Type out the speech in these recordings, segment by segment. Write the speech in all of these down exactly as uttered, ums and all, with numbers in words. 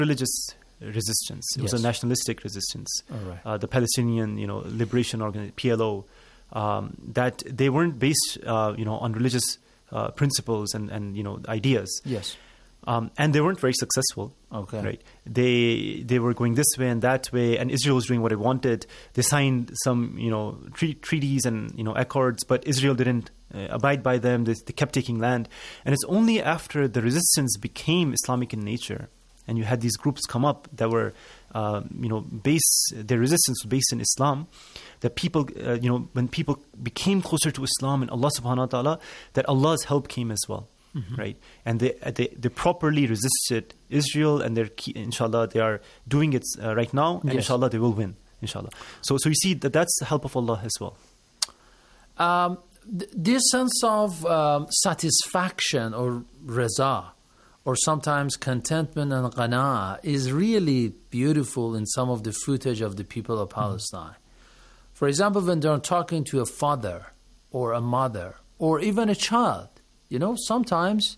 religious resistance. It was Yes. a nationalistic resistance. All right. Uh, the Palestinian, you know, Liberation Organization, P L O, um, that they weren't based, uh, you know, on religious uh, principles and, and, you know, ideas. Yes. Um, and they weren't very successful. Okay. Right. They they were going this way and that way, and Israel was doing what it wanted. They signed some, you know, tre- treaties and, you know, accords, but Israel didn't uh, abide by them. They, they kept taking land, and it's only after the resistance became Islamic in nature, and you had these groups come up that were, uh, you know, base their resistance was based in Islam, that people, uh, you know, when people became closer to Islam and Allah Subhanahu wa Taala, that Allah's help came as well. Mm-hmm. Right, and they, they they properly resisted Israel, and they're inshallah they are doing it uh, right now, and Yes. inshallah they will win, inshallah. So so you see that that's the help of Allah as well. Um, th- this sense of um, satisfaction or reza, or sometimes contentment and qana'ah, is really beautiful in some of the footage of the people of Palestine. Mm-hmm. For example, when they're talking to a father or a mother or even a child, you know, sometimes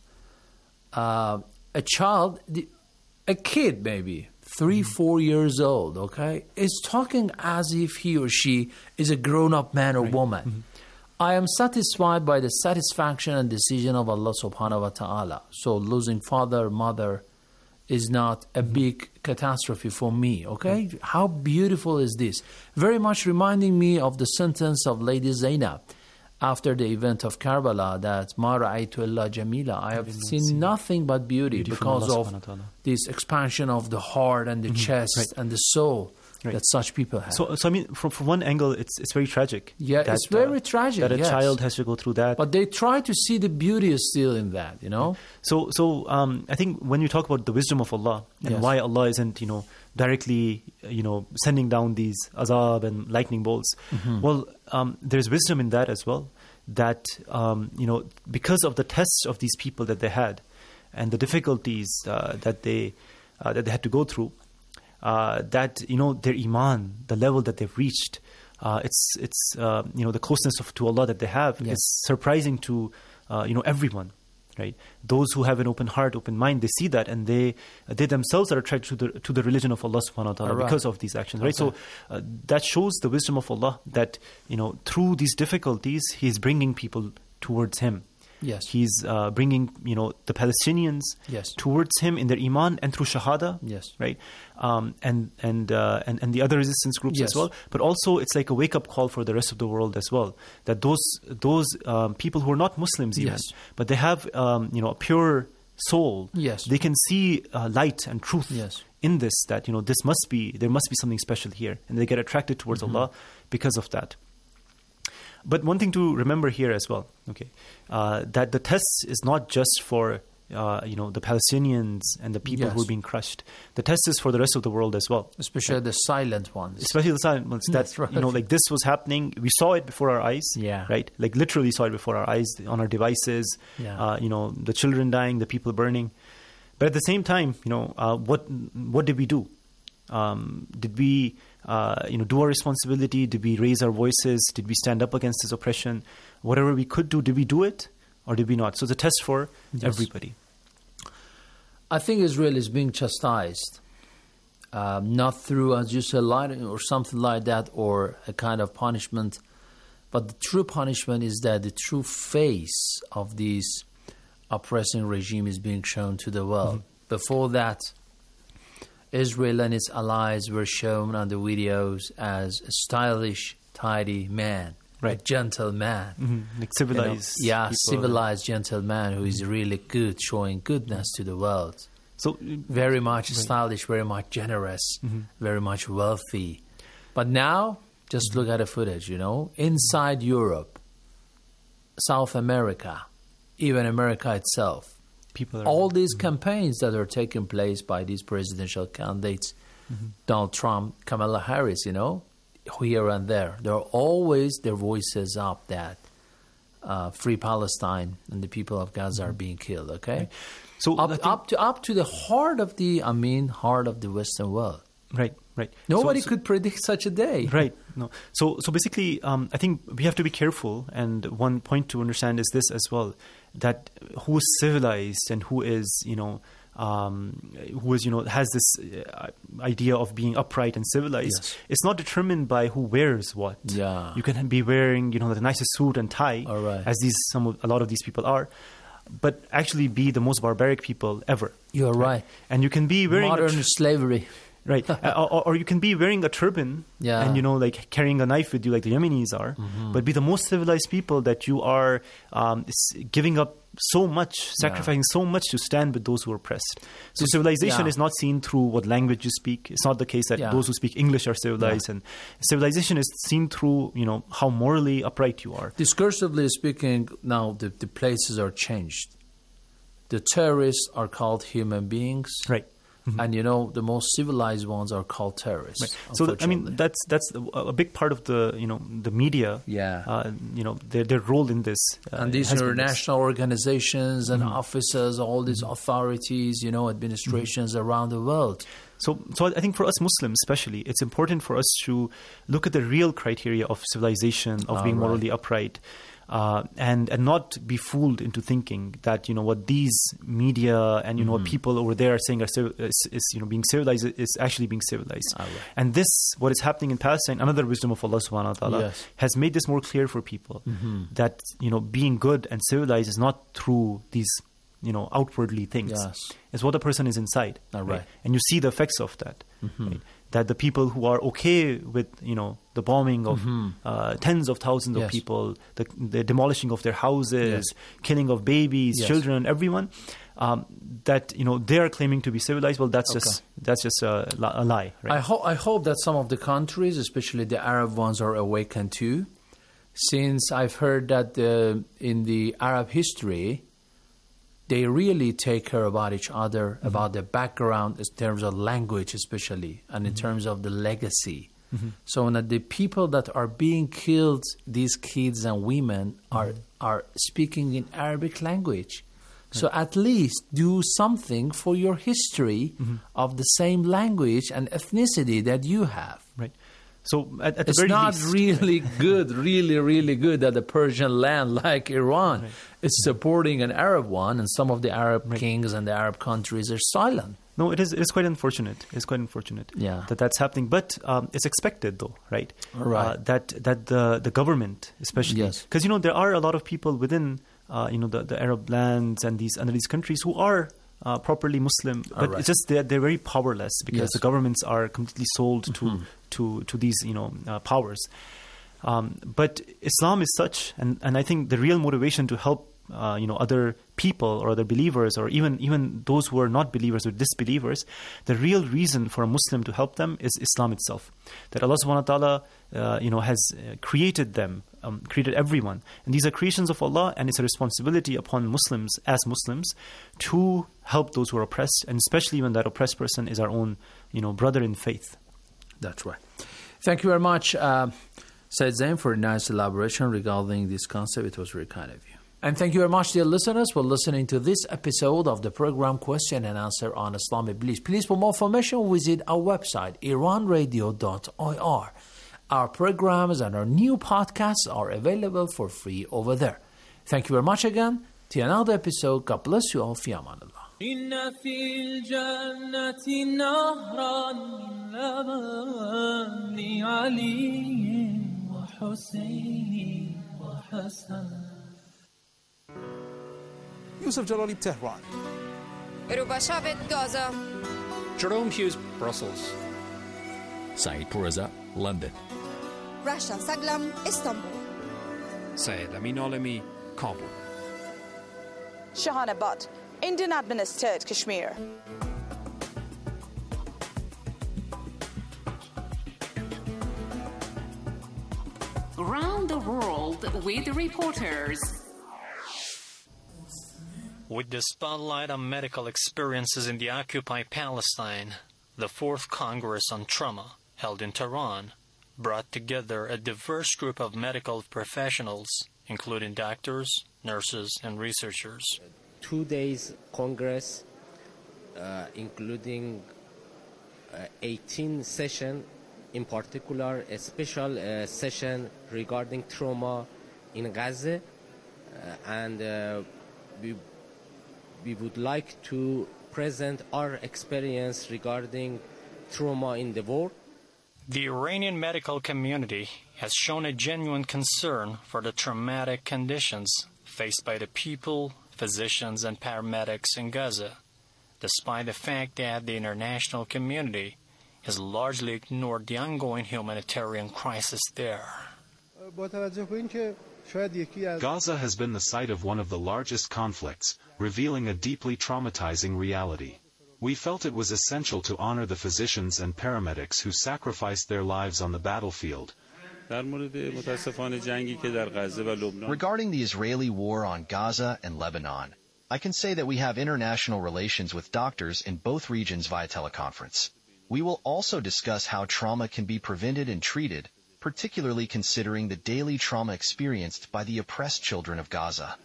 uh, a child, the, a kid maybe, three, mm-hmm. four years old, okay, is talking as if he or she is a grown-up man or right. woman. Mm-hmm. I am satisfied by the satisfaction and decision of Allah subhanahu wa ta'ala. So losing father, mother is not a mm-hmm. big catastrophe for me, okay? Mm-hmm. How beautiful is this? Very much reminding me of the sentence of Lady Zainab after the event of Karbala, that Ma ra'aytu illa jamila, I have seen see nothing but beauty, beauty because of this expansion of the heart and the mm-hmm. chest right. and the soul right. that such people have. So, so I mean, from, from one angle, it's it's very tragic. Yeah, that, it's very uh, tragic. that a yes. child has to go through that. But they try to see the beauty still in that, you know. So, so um, I think when you talk about the wisdom of Allah and yes. why Allah isn't, you know, directly, you know, sending down these azab and lightning bolts, mm-hmm. well, um, there's wisdom in that as well. That um, you know, because of the tests of these people that they had, and the difficulties uh, that they uh, that they had to go through, uh, that you know their iman, the level that they've reached, uh, it's it's uh, you know the closeness of to Allah that they have yes. is surprising to uh, you know everyone. Right, those who have an open heart, open mind, they see that, and they they themselves are attracted to the to the religion of Allah Subhanahu wa Taala right. because of these actions. Right, okay. so uh, that shows the wisdom of Allah, that you know through these difficulties, He is bringing people towards Him. Yes, He's uh, bringing you know the Palestinians yes. towards Him in their iman and through shahada. Yes, right, um, and and, uh, and and the other resistance groups yes. as well. But also, it's like a wake up call for the rest of the world as well. That those those um, people who are not Muslims even, yes. but they have um, you know a pure soul. Yes, they can see uh, light and truth. Yes. in this, that you know this must be there must be something special here, and they get attracted towards mm-hmm. Allah because of that. But one thing to remember here as well, okay, uh, that the test is not just for uh, you know the Palestinians and the people yes. who are being crushed. The test is for the rest of the world as well, especially right? the silent ones. Especially the silent ones. That That's right. you know, like this was happening. We saw it before our eyes. Yeah. Right. Like literally saw it before our eyes on our devices. Yeah. Uh, you know, the children dying, the people burning. But at the same time, you know, uh, what what did we do? Um, did we, uh, you know, do our responsibility? Did we raise our voices? Did we stand up against this oppression? Whatever we could do, did we do it or did we not? So it's a test for yes. everybody. I think Israel is being chastised, um, not through, as you said, lightning or something like that, or a kind of punishment, but the true punishment is that the true face of this oppressing regime is being shown to the world. Mm-hmm. Before that, Israel and its allies were shown on the videos as a stylish, tidy man, right. a gentle man. Mm-hmm. Like civilized. You know? Yeah, people. civilized, gentle man who is really good, showing goodness to the world. So very much right. stylish, very much generous, mm-hmm. very much wealthy. But now, just mm-hmm. look at the footage, you know, inside Europe, South America, even America itself, people are, all these mm-hmm. campaigns that are taking place by these presidential candidates, mm-hmm. Donald Trump, Kamala Harris, you know, here and there, there are always their voices up that uh, free Palestine and the people of Gaza mm-hmm. are being killed, okay? Right. So up, think, up to up to the heart of the, I mean, heart of the Western world. Right, right. Nobody so, so, could predict such a day. Right. No. So, so basically, um, I think we have to be careful. And one point to understand is this as well: that who is civilized and who is, you know, um, who is, you know, has this uh, idea of being upright and civilized, Yes. it's not determined by who wears what. Yeah. You can be wearing, you know, the nicest suit and tie, All right. as these some of, a lot of these people are, but actually be the most barbaric people ever. You're right. And you can be wearing a Modern tr- slavery. right, uh, or, or you can be wearing a turban, Yeah. and, you know, like carrying a knife with you, like the Yemenis are, Mm-hmm. but be the most civilized people that you are um, s- giving up so much, sacrificing so much to stand with those who are oppressed. So civilization yeah. is not seen through what language you speak. It's not the case that Yeah. those who speak English are civilized, and civilization is seen through, you know, how morally upright you are. Discursively speaking, now the, the places are changed. The terrorists are called human beings. Right. And, you know, the most civilized ones are called terrorists. So th- I mean, unfortunately. that's that's a, a big part of the, you know, the media. Yeah. Uh, you know, their their role in this. Uh, and these has been this. international organizations and Mm-hmm. offices, all these authorities, you know, administrations around the world. So, so I think for us Muslims especially, it's important for us to look at the real criteria of civilization, of All being right. morally upright, uh, and and not be fooled into thinking that, you know, what these media and, you know, Mm-hmm. what people over there are saying are civ- is, is, you know, being civilized is actually being civilized. All right. And this, what is happening in Palestine, another wisdom of Allah Subhanahu wa Taala, Yes. has made this more clear for people, Mm-hmm. that, you know, being good and civilized is not through these, you know, outwardly things. Yes. It's what a person is inside. All right. And you see the effects of that. Mm-hmm. Right? That the people who are okay with, you know, the bombing of uh, tens of thousands of Mm-hmm. Yes. people, the, the demolishing of their houses, Yes. killing of babies, Yes. children, everyone, um, that, you know, they are claiming to be civilized. Well, that's Okay. just that's just a, li- a lie. Right? I, ho- I hope that some of the countries, especially the Arab ones, are awakened too, since I've heard that the, in the Arab history, they really take care about each other, Mm-hmm. about the background in terms of language especially, and in Mm-hmm. terms of the legacy. So that the people that are being killed, these kids and women, are, Mm-hmm. are speaking in Arabic language. So at least do something for your history Mm-hmm. of the same language and ethnicity that you have. Right. So at, at the It's very not least, really good, really, really good that the Persian land like Iran is supporting an Arab one, and some of the Arab kings and the Arab countries are silent. No, it is. It is quite unfortunate. It's quite unfortunate Yeah. that that's happening. But um, it's expected, though, right? Right. Uh, that that the the government, especially, Yes. because, you know, there are a lot of people within, uh, you know, the, the Arab lands and these under these countries who are uh, properly Muslim, but right. it's just they're they're very powerless because Yes. the governments are completely sold to Mm-hmm. to to these, you know, uh, powers. Um, but Islam is such, and, and I think the real motivation to help, uh, you know, other people or other believers, or even even those who are not believers or disbelievers, the real reason for a Muslim to help them is Islam itself. That Allah Subhanahu wa Taala, uh, you know, has uh, created them, um, created everyone, and these are creations of Allah, and it's a responsibility upon Muslims as Muslims to help those who are oppressed, and especially when that oppressed person is our own, you know, brother in faith. That's right. Thank you very much, uh, Said Zain, for a nice elaboration regarding this concept. It was very kind of you. And thank you very much, dear listeners, for listening to this episode of the program Question and Answer on Islamic Beliefs. Please, for more information, visit our website, iran radio dot I R. Our programs and our new podcasts are available for free over there. Thank you very much again. Till another episode, God bless you all. Fi aman Allah. إن في الجنة نهرا من لبن علي وحسين وحسن. Yusuf Jalali, Tehran. Rubashavit, Gaza. Jerome Hughes, Brussels. Saeed Pourreza, London. Rasha Saglam, Istanbul. Syed Amin Alami, Kabul. Shahanabad, Indian administered Kashmir. Around the world with reporters. With the spotlight on medical experiences in the occupied Palestine, the Fourth Congress on Trauma, held in Tehran, brought together a diverse group of medical professionals, including doctors, nurses, and researchers. Two days Congress, uh, including uh, eighteen sessions, in particular a special uh, session regarding trauma in Gaza, uh, and uh, we, we would like to present our experience regarding trauma in the war. The Iranian medical community has shown a genuine concern for the traumatic conditions faced by the people, physicians, and paramedics in Gaza, despite the fact that the international community has largely ignored the ongoing humanitarian crisis there. Gaza has been the site of one of the largest conflicts, revealing a deeply traumatizing reality. We felt it was essential to honor the physicians and paramedics who sacrificed their lives on the battlefield. Regarding the Israeli war on Gaza and Lebanon, I can say that we have international relations with doctors in both regions via teleconference. We will also discuss how trauma can be prevented and treated, particularly considering the daily trauma experienced by the oppressed children of Gaza.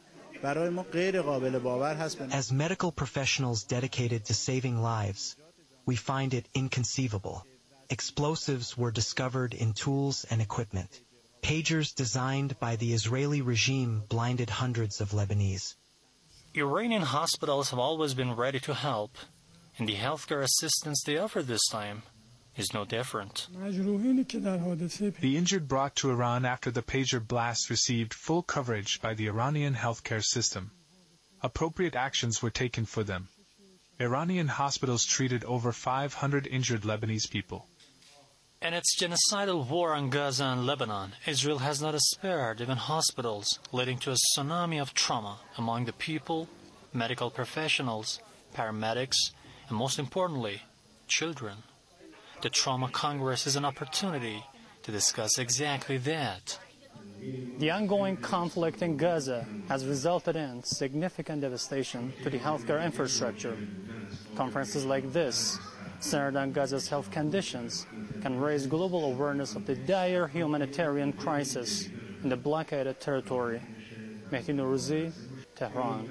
As medical professionals dedicated to saving lives, we find it inconceivable. Explosives were discovered in tools and equipment. Pagers designed by the Israeli regime blinded hundreds of Lebanese. Iranian hospitals have always been ready to help, and the healthcare assistance they offer this time is no different. The injured brought to Iran after the pager blast received full coverage by the Iranian healthcare system. Appropriate actions were taken for them. Iranian hospitals treated over five hundred injured Lebanese people. In its genocidal war on Gaza and Lebanon, Israel has not spared even hospitals, leading to a tsunami of trauma among the people, medical professionals, paramedics, and most importantly, children. The Trauma Congress is an opportunity to discuss exactly that. The ongoing conflict in Gaza has resulted in significant devastation to the healthcare infrastructure. Conferences like this, centered on Gaza's health conditions, can raise global awareness of the dire humanitarian crisis in the blockaded territory. Mehdi Nourouzi, Tehran.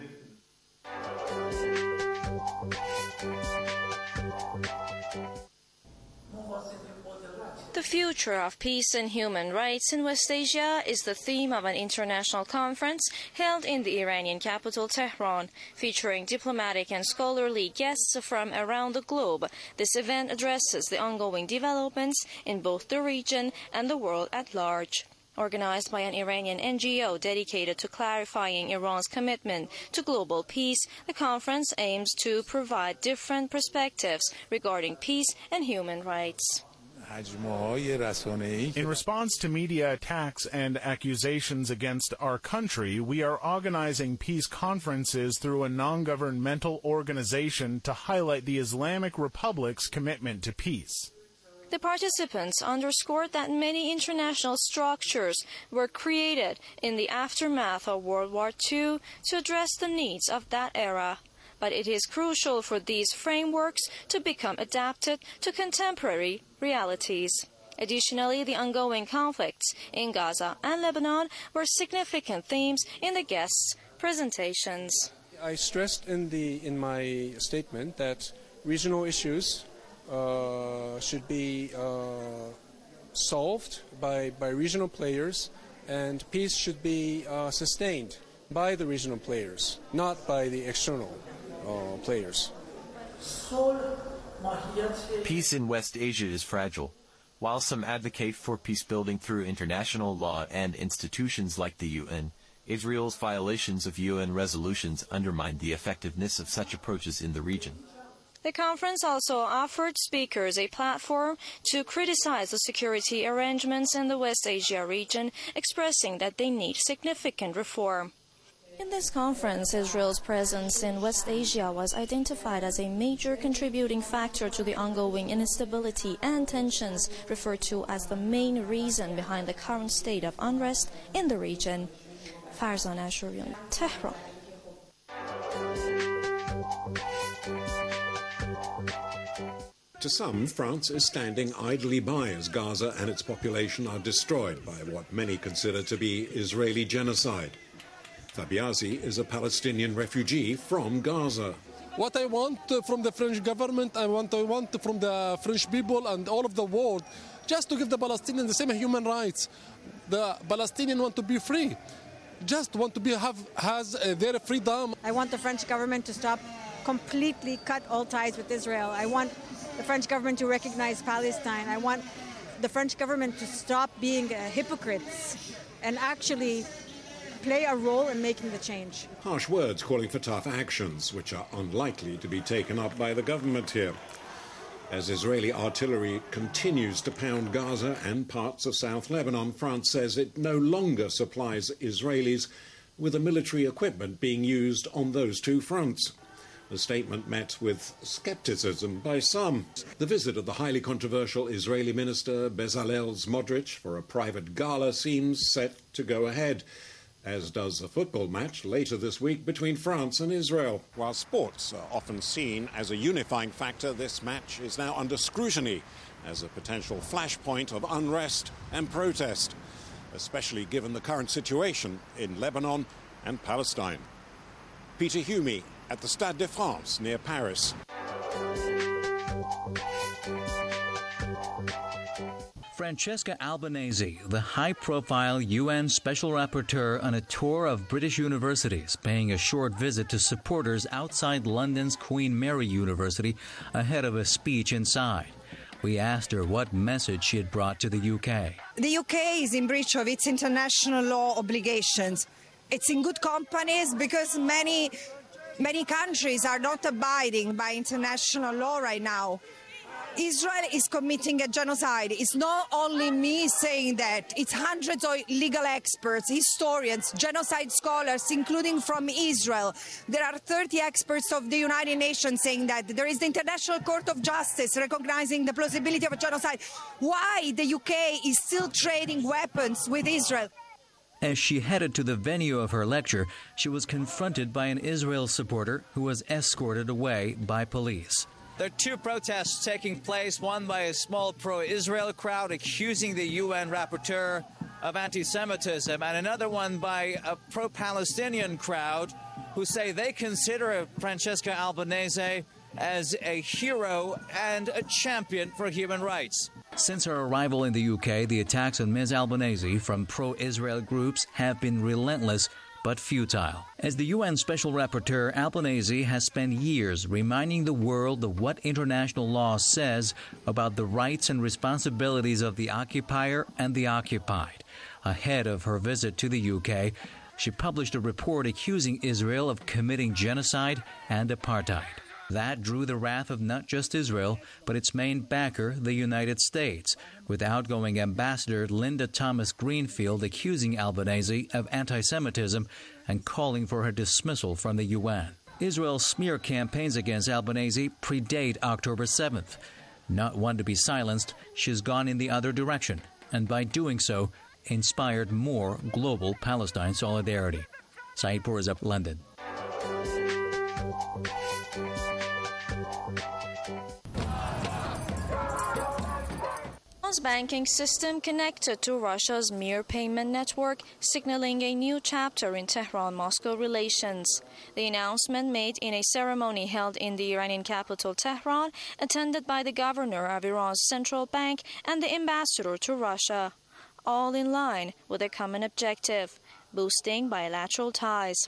The future of peace and human rights in West Asia is the theme of an international conference held in the Iranian capital Tehran, featuring diplomatic and scholarly guests from around the globe. This event addresses the ongoing developments in both the region and the world at large. Organized by an Iranian N G O dedicated to clarifying Iran's commitment to global peace, the conference aims to provide different perspectives regarding peace and human rights. In response to media attacks and accusations against our country, we are organizing peace conferences through a non-governmental organization to highlight the Islamic Republic's commitment to peace. The participants underscored that many international structures were created in the aftermath of World War Two to address the needs of that era. But it is crucial for these frameworks to become adapted to contemporary realities. Additionally, the ongoing conflicts in Gaza and Lebanon were significant themes in the guests' presentations. I stressed in the in my statement that regional issues uh, should be uh, solved by, by regional players, and peace should be uh, sustained by the regional players, not by the external uh, players. Peace in West Asia is fragile. While some advocate for peace building through international law and institutions like the U N, Israel's violations of U N resolutions undermine the effectiveness of such approaches in the region. The conference also offered speakers a platform to criticize the security arrangements in the West Asia region, expressing that they need significant reform. In this conference, Israel's presence in West Asia was identified as a major contributing factor to the ongoing instability and tensions, referred to as the main reason behind the current state of unrest in the region. Farzan Ashurian, Tehran. To some, France is standing idly by as Gaza and its population are destroyed by what many consider to be Israeli genocide. Fabiazi is a Palestinian refugee from Gaza. What I want uh, from the French government, I want, I want from the French people and all of the world, just to give the Palestinians the same human rights. The Palestinians want to be free, just want to be have has uh, their freedom. I want the French government to stop completely cut all ties with Israel. I want the French government to recognize Palestine. I want the French government to stop being uh, hypocrites and actually play a role in making the change. Harsh words calling for tough actions, which are unlikely to be taken up by the government here. As Israeli artillery continues to pound Gaza and parts of South Lebanon, France says it no longer supplies Israelis with the military equipment being used on those two fronts. The statement met with skepticism by some. The visit of the highly controversial Israeli minister Bezalel Smotrich for a private gala seems set to go ahead, as does a football match later this week between France and Israel. While sports are often seen as a unifying factor, this match is now under scrutiny as a potential flashpoint of unrest and protest, especially given the current situation in Lebanon and Palestine. Peter Humey at the Stade de France near Paris. Francesca Albanese, the high-profile U N Special Rapporteur on a tour of British universities, paying a short visit to supporters outside London's Queen Mary University ahead of a speech inside. We asked her what message she had brought to the U K. The U K is in breach of its international law obligations. It's in good companies because many, many countries are not abiding by international law right now. Israel is committing a genocide. It's not only me saying that. It's hundreds of legal experts, historians, genocide scholars, including from Israel. There are thirty experts of the United Nations saying that. There is the International Court of Justice recognizing the plausibility of a genocide. Why the U K is still trading weapons with Israel? As she headed to the venue of her lecture, she was confronted by an Israel supporter who was escorted away by police. There are two protests taking place, one by a small pro-Israel crowd accusing the U N rapporteur of anti-Semitism, and another one by a pro-Palestinian crowd who say they consider Francesca Albanese as a hero and a champion for human rights. Since her arrival in the U K, the attacks on Miz Albanese from pro-Israel groups have been relentless but futile. As the U N Special Rapporteur, Albanese has spent years reminding the world of what international law says about the rights and responsibilities of the occupier and the occupied. Ahead of her visit to the U K, she published a report accusing Israel of committing genocide and apartheid. That drew the wrath of not just Israel, but its main backer, the United States, with outgoing Ambassador Linda Thomas-Greenfield accusing Albanese of anti-Semitism and calling for her dismissal from the U N. Israel's smear campaigns against Albanese predate October seventh. Not one to be silenced, she's gone in the other direction, and by doing so, inspired more global Palestine solidarity. Saeed Pourreza, London. Banking system connected to Russia's Mir payment network, signaling a new chapter in Tehran-Moscow relations. The announcement made in a ceremony held in the Iranian capital Tehran, attended by the governor of Iran's central bank and the ambassador to Russia, all in line with a common objective, boosting bilateral ties.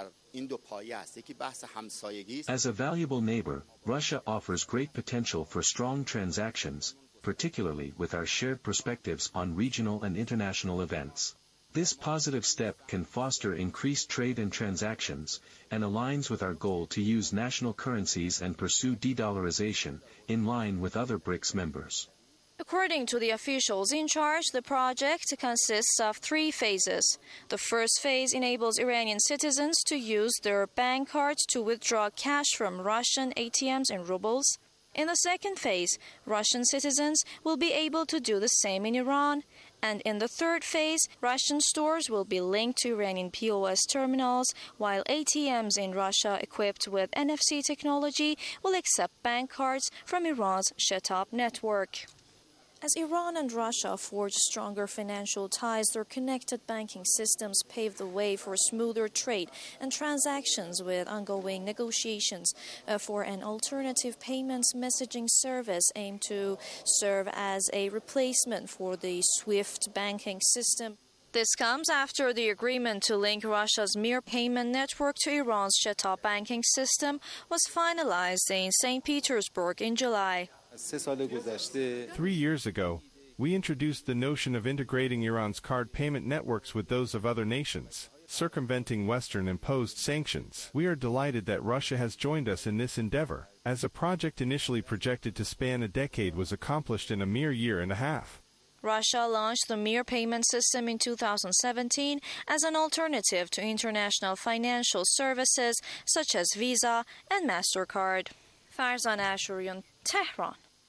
As a valuable neighbor, Russia offers great potential for strong transactions, particularly with our shared perspectives on regional and international events. This positive step can foster increased trade and transactions, and aligns with our goal to use national currencies and pursue de-dollarization, in line with other BRICS members. According to the officials in charge, the project consists of three phases. The first phase enables Iranian citizens to use their bank cards to withdraw cash from Russian A T Ms in rubles. In the second phase, Russian citizens will be able to do the same in Iran. And in the third phase, Russian stores will be linked to Iranian P O S terminals, while A T Ms in Russia equipped with N F C technology will accept bank cards from Iran's Shetab network. As Iran and Russia forge stronger financial ties, their connected banking systems pave the way for smoother trade and transactions, with ongoing negotiations uh, for an alternative payments messaging service aimed to serve as a replacement for the SWIFT banking system. This comes after the agreement to link Russia's Mir payment network to Iran's Sheta banking system was finalized in Saint Petersburg in July. Three years ago, we introduced the notion of integrating Iran's card payment networks with those of other nations, circumventing Western-imposed sanctions. We are delighted that Russia has joined us in this endeavor, as a project initially projected to span a decade was accomplished in a mere year and a half. Russia launched the Mir payment system in two thousand seventeen as an alternative to international financial services such as Visa and MasterCard. Farzan Ashurian, Tehran.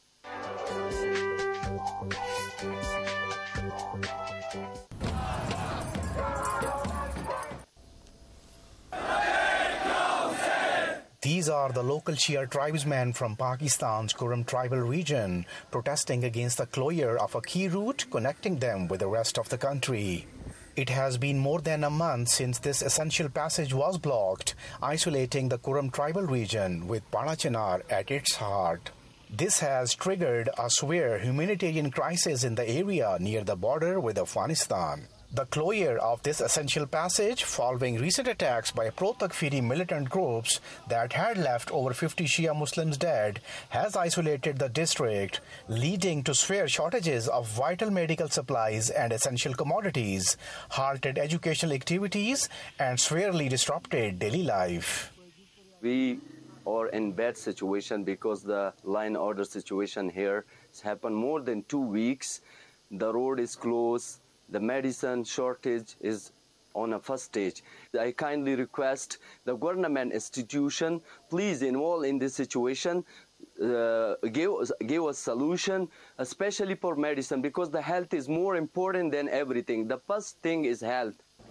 These are the local Shia tribesmen from Pakistan's Kurram tribal region protesting against the closure of a key route connecting them with the rest of the country. It has been more than a month since this essential passage was blocked, isolating the Kurram tribal region with Parachinar at its heart. This has triggered a severe humanitarian crisis in the area near the border with Afghanistan. The closure of this essential passage following recent attacks by pro-Takfiri militant groups that had left over fifty Shia Muslims dead has isolated the district, leading to severe shortages of vital medical supplies and essential commodities, halted educational activities, and severely disrupted daily life. We are in bad situation because the line order situation here has happened more than two weeks. The road is closed. The medicine shortage is on a first stage. I kindly request the government institution, please involve in this situation, uh, give, give us solution, especially for medicine, because the health is more important than everything. The first thing is health.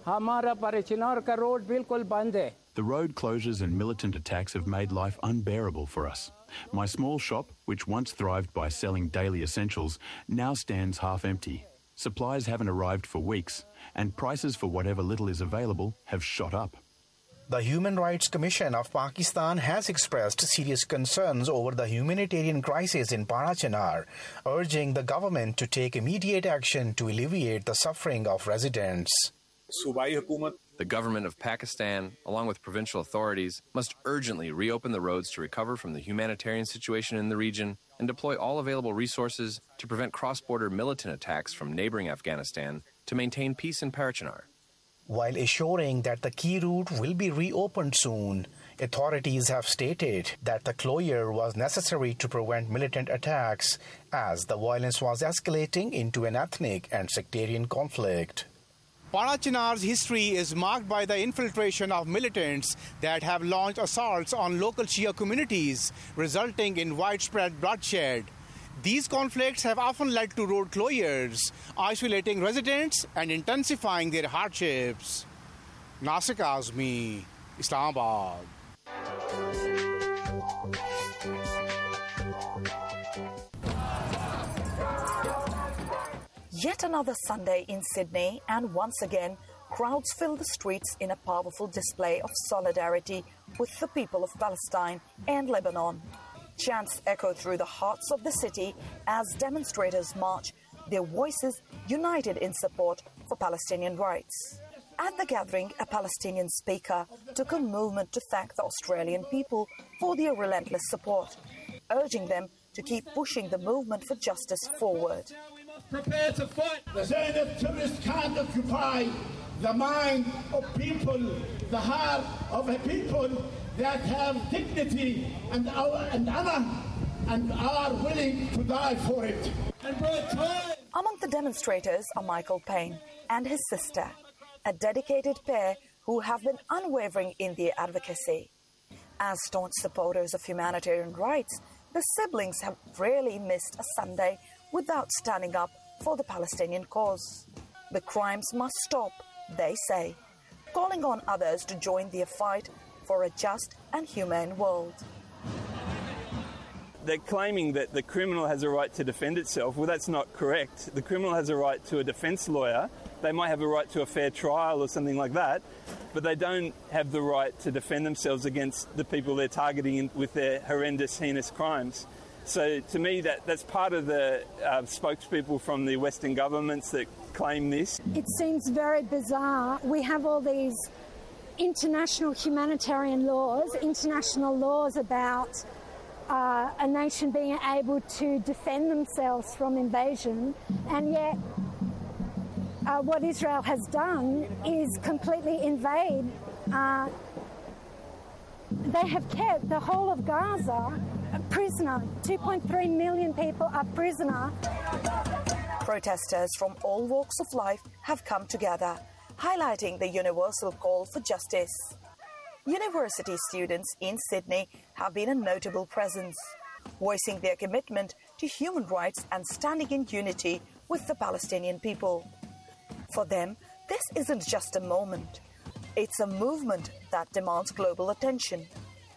The road closures and militant attacks have made life unbearable for us. My small shop, which once thrived by selling daily essentials, now stands half empty. Supplies haven't arrived for weeks, and prices for whatever little is available have shot up. The Human Rights Commission of Pakistan has expressed serious concerns over the humanitarian crisis in Parachinar, urging the government to take immediate action to alleviate the suffering of residents. The government of Pakistan, along with provincial authorities, must urgently reopen the roads to recover from the humanitarian situation in the region and deploy all available resources to prevent cross-border militant attacks from neighboring Afghanistan to maintain peace in Parachinar. While assuring that the key route will be reopened soon, authorities have stated that the closure was necessary to prevent militant attacks as the violence was escalating into an ethnic and sectarian conflict. Parachinar's history is marked by the infiltration of militants that have launched assaults on local Shia communities, resulting in widespread bloodshed. These conflicts have often led to road closures, isolating residents and intensifying their hardships. Nasik Azmi, Islamabad. Yet another Sunday in Sydney, and once again, crowds fill the streets in a powerful display of solidarity with the people of Palestine and Lebanon. Chants echo through the hearts of the city as demonstrators march, their voices united in support for Palestinian rights. At the gathering, a Palestinian speaker took a moment to thank the Australian people for their relentless support, urging them to keep pushing the movement for justice forward. Prepare to fight. The Zionist terrorists can't occupy the mind of people, the heart of a people that have dignity and, our, and honor and are willing to die for it. Among the demonstrators are Michael Payne and his sister, a dedicated pair who have been unwavering in their advocacy. As staunch supporters of humanitarian rights, the siblings have rarely missed a Sunday without standing up for the Palestinian cause. The crimes must stop, they say, calling on others to join their fight for a just and humane world. They're claiming that the criminal has a right to defend itself. Well, that's not correct. The criminal has a right to a defence lawyer. They might have a right to a fair trial or something like that, but they don't have the right to defend themselves against the people they're targeting with their horrendous, heinous crimes. So to me, that, that's part of the uh, spokespeople from the Western governments that claim this. It seems very bizarre. We have all these international humanitarian laws, international laws about uh, a nation being able to defend themselves from invasion, and yet uh, what Israel has done is completely invade. Uh, they have kept the whole of Gaza a prisoner. two point three million people are prisoner. Protesters from all walks of life have come together, highlighting the universal call for justice. University students in Sydney have been a notable presence, voicing their commitment to human rights and standing in unity with the Palestinian people. For them, this isn't just a moment. It's a movement that demands global attention.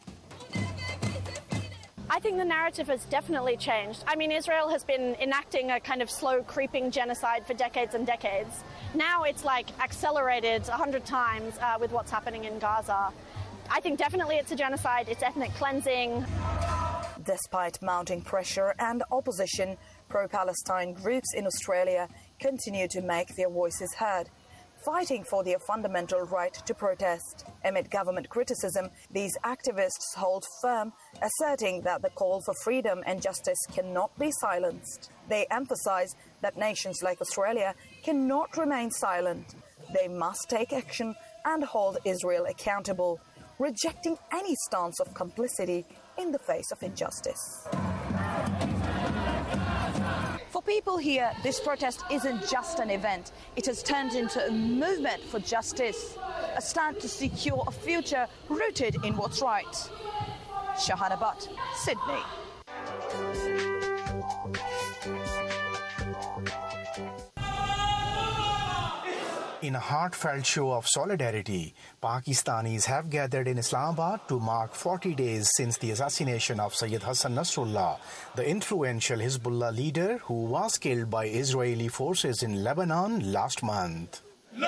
I think the narrative has definitely changed. I mean, Israel has been enacting a kind of slow creeping genocide for decades and decades. Now it's like accelerated a hundred times uh, with what's happening in Gaza. I think definitely it's a genocide, it's ethnic cleansing. Despite mounting pressure and opposition, pro-Palestine groups in Australia continue to make their voices heard, fighting for their fundamental right to protest. Amid government criticism, these activists hold firm, asserting that the call for freedom and justice cannot be silenced. They emphasize that nations like Australia cannot remain silent. They must take action and hold Israel accountable, rejecting any stance of complicity in the face of injustice. For people here, this protest isn't just an event. It has turned into a movement for justice, a stand to secure a future rooted in what's right. Shahana Butt, Sydney. In a heartfelt show of solidarity, Pakistanis have gathered in Islamabad to mark forty days since the assassination of Sayyid Hassan Nasrallah, the influential Hezbollah leader who was killed by Israeli forces in Lebanon last month.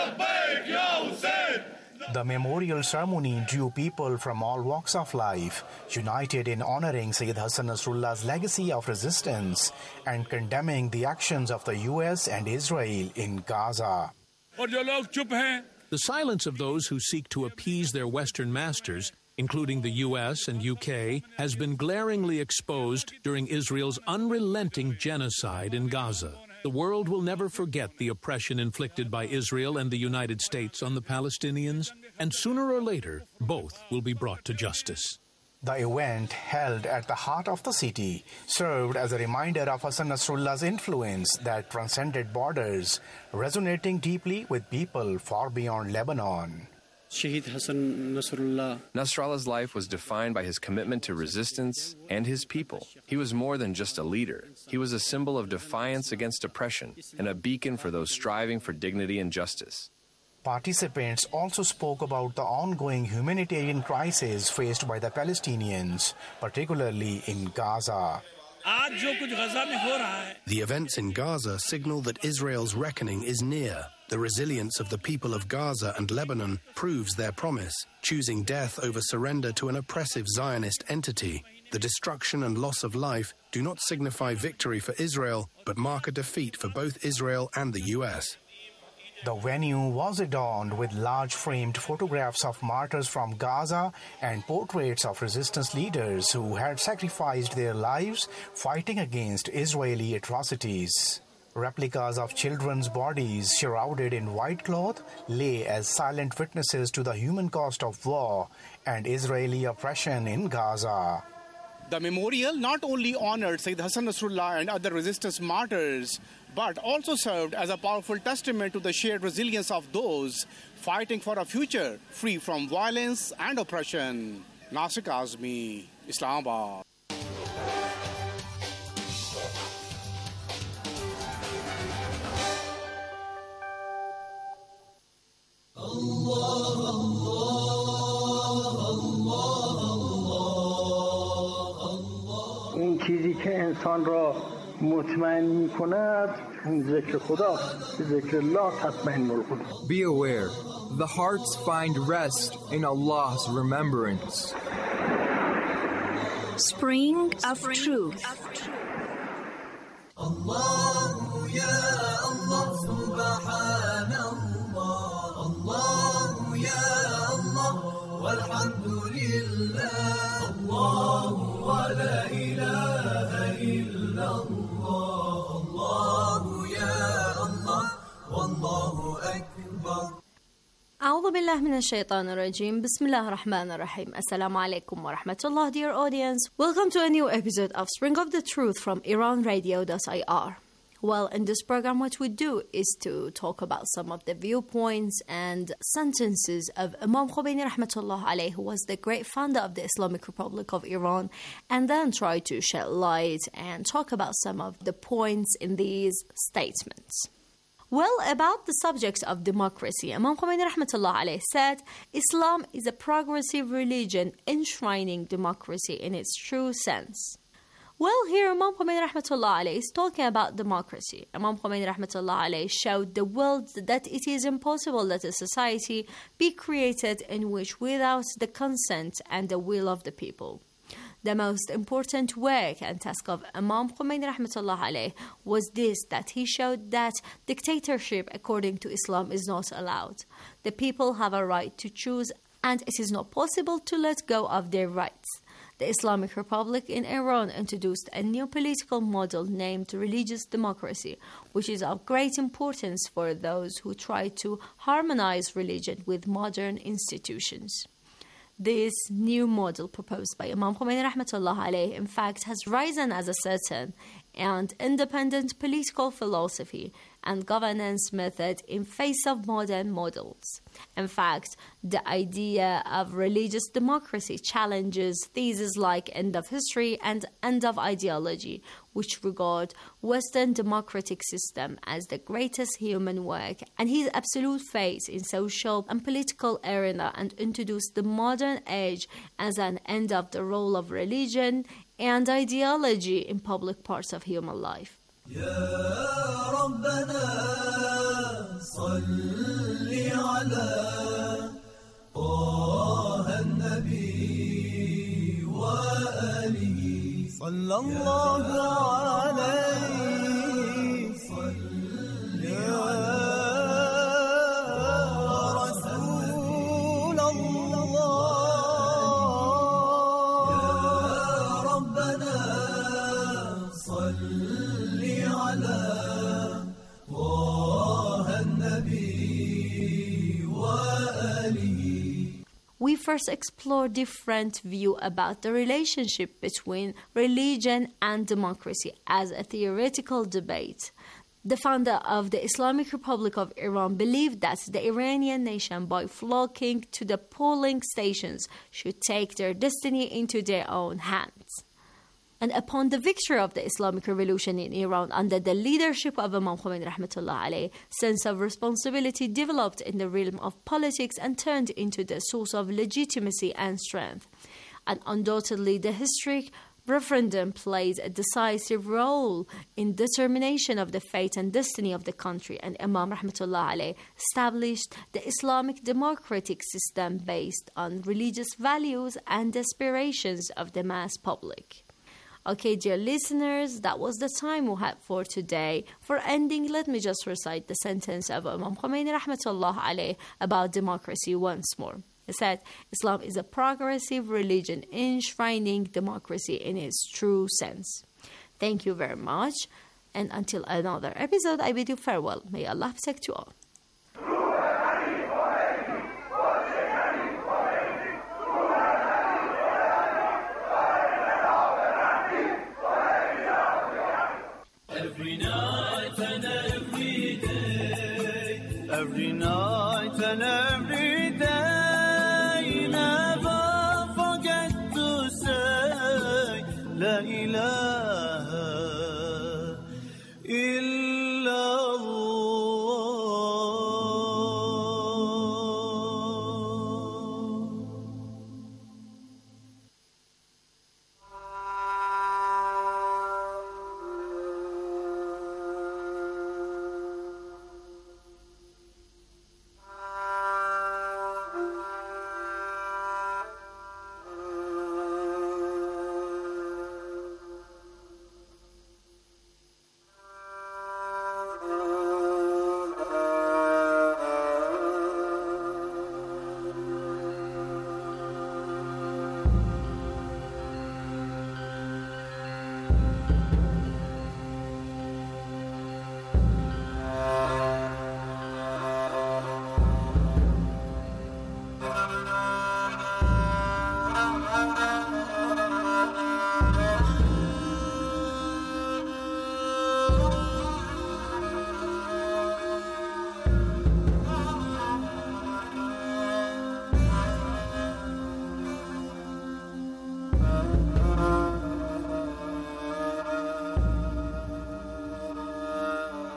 The memorial ceremony drew people from all walks of life, united in honoring Sayyid Hassan Nasrallah's legacy of resistance and condemning the actions of the U S and Israel in Gaza. The silence of those who seek to appease their Western masters, including the U S and U K, has been glaringly exposed during Israel's unrelenting genocide in Gaza. The world will never forget the oppression inflicted by Israel and the United States on the Palestinians, and sooner or later, both will be brought to justice. The event, held at the heart of the city, served as a reminder of Hassan Nasrallah's influence that transcended borders, resonating deeply with people far beyond Lebanon. Shaheed Hassan Nasrallah. Nasrallah's life was defined by his commitment to resistance and his people. He was more than just a leader. He was a symbol of defiance against oppression and a beacon for those striving for dignity and justice. Participants also spoke about the ongoing humanitarian crisis faced by the Palestinians, particularly in Gaza. The events in Gaza signal that Israel's reckoning is near. The resilience of the people of Gaza and Lebanon proves their promise, choosing death over surrender to an oppressive Zionist entity. The destruction and loss of life do not signify victory for Israel, but mark a defeat for both Israel and the U S. The venue was adorned with large framed photographs of martyrs from Gaza and portraits of resistance leaders who had sacrificed their lives fighting against Israeli atrocities. Replicas of children's bodies shrouded in white cloth lay as silent witnesses to the human cost of war and Israeli oppression in Gaza. The memorial not only honored Sayyid Hassan Nasrallah and other resistance martyrs, but also served as a powerful testament to the shared resilience of those fighting for a future free from violence and oppression. Nasir Kazmi, Islamabad. این چیزی که انسان را مطمئن می کند ذکر خداست. ذکر الله تطمئن القلوب. Be aware, the hearts find rest in Allah's remembrance. Spring of Truth. الله يا الله سبحان الله الله يا الله والحمد لله الله ولا إله إلا الله الله يا الله والله أكبر. أعوذ بالله من الشيطان الرجيم. بسم الله الرحمن الرحيم. Assalamu alaikum wa rahmatullah, dear audience. Welcome to a new episode of Spring of the Truth from Iran Radio dot I R. Well, in this program, what we do is to talk about some of the viewpoints and sentences of Imam Khomeini rahmatullah alayhi, who was the great founder of the Islamic Republic of Iran, and then try to shed light and talk about some of the points in these statements. Well, about the subject of democracy, Imam Khomeini rahmatullah alayhi said, Islam is a progressive religion enshrining democracy in its true sense. Well, here Imam Khomeini rahmatullah alayhi is talking about democracy. Imam Khomeini rahmatullah alayhi showed the world that it is impossible that a society be created in which without the consent and the will of the people. The most important work and task of Imam Khomeini rahmatullah alayhi was this, that he showed that dictatorship according to Islam is not allowed. The people have a right to choose, and it is not possible to let go of their rights. The Islamic Republic in Iran introduced a new political model named religious democracy, which is of great importance for those who try to harmonize religion with modern institutions. This new model proposed by Imam Khomeini rahmatullah alayhi, in fact, has risen as a certain and independent political philosophy and governance method in face of modern models. In fact, the idea of religious democracy challenges theses like end of history and end of ideology, which regard Western democratic system as the greatest human work and his absolute faith in social and political arena, and introduce the modern age as an end of the role of religion and ideology in public parts of human life. يا ربنا صل على طه النبي وآله صلى الله عليه صل يا رسول الله يا ربنا صل We first explore different view about the relationship between religion and democracy as a theoretical debate. The founder of the Islamic Republic of Iran believed that the Iranian nation, by flocking to the polling stations, should take their destiny into their own hands. And upon the victory of the Islamic Revolution in Iran under the leadership of Imam Khomeini rahmatullah alayhi, sense of responsibility developed in the realm of politics and turned into the source of legitimacy and strength. And undoubtedly, the historic referendum played a decisive role in determination of the fate and destiny of the country, and Imam rahmatullah alayhi established the Islamic democratic system based on religious values and aspirations of the mass public. Okay, dear listeners, that was the time we had for today. For ending, let me just recite the sentence of Imam Khomeini rahmatullah alayhi about democracy once more. He said, Islam is a progressive religion enshrining democracy in its true sense. Thank you very much. And until another episode, I bid you farewell. May Allah protect you all. Every night and every day, every night and every day, never forget to say La ilaha illallah.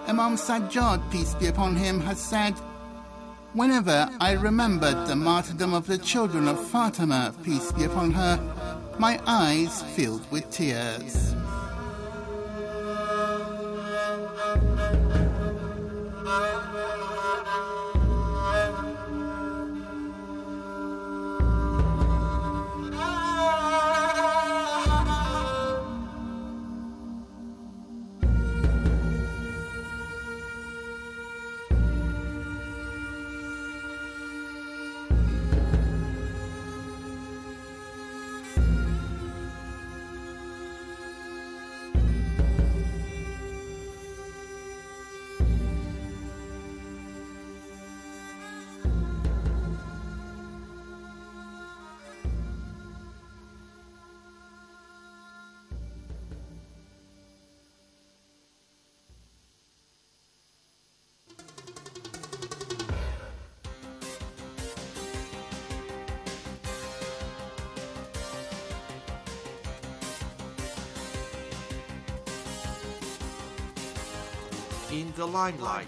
Imam Sajjad, peace be upon him, has said, "Whenever I remembered the martyrdom of the children of Fatima, peace be upon her, my eyes filled with tears." In the limelight.